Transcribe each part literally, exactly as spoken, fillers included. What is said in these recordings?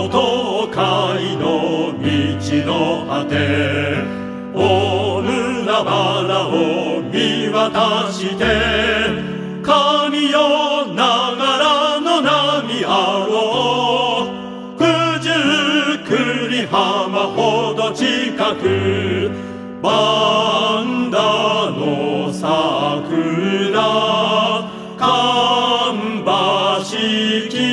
の東海の道の果て、大海原を見渡して神よながらの波あろう、九十九里浜ほど近く万田の桜芳しき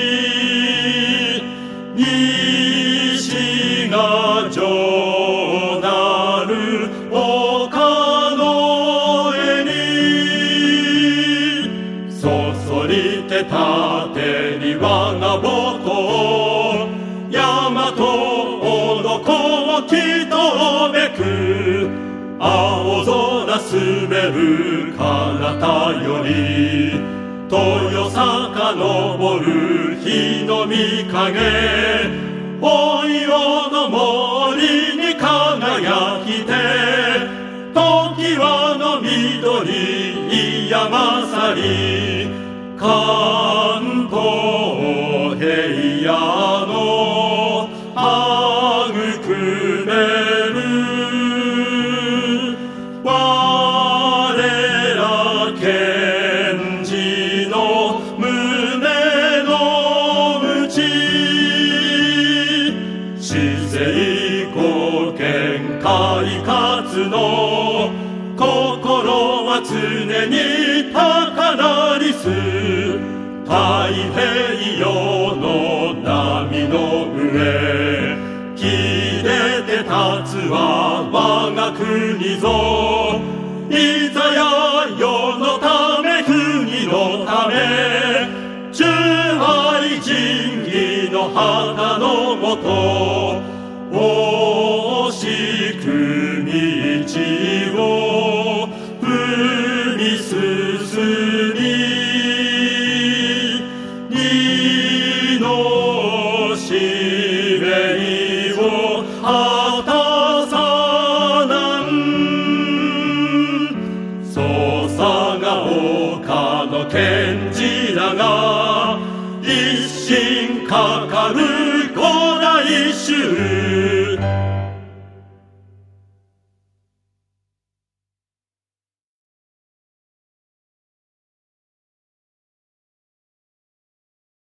西が城なる丘の上にそそりて縦に我が母校大和男をきとべく青空滑る彼方より豊坂昇る日の御影おいおの森に輝きて常盤の緑山去り関東平野の育める我ら賢治の胸の内市政貢献快活の心は常に高鳴りす太平洋の波の上秀でて立つは我が国ぞいざや世のため国のため忠愛仁義の旗のもと惜しく道を踏み進み二の使命を果たさなん捜査が丘の賢治らが一心かかる古来衆